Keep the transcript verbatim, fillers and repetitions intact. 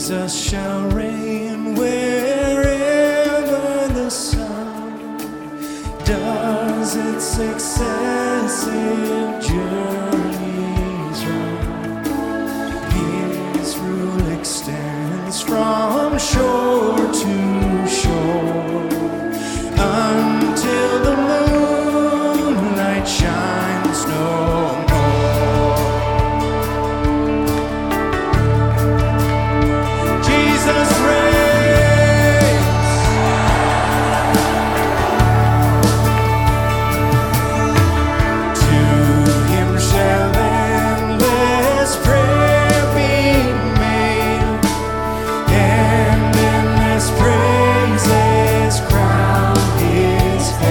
Jesus shall reign wherever the sun does its successive journeys run. His rule extends from shore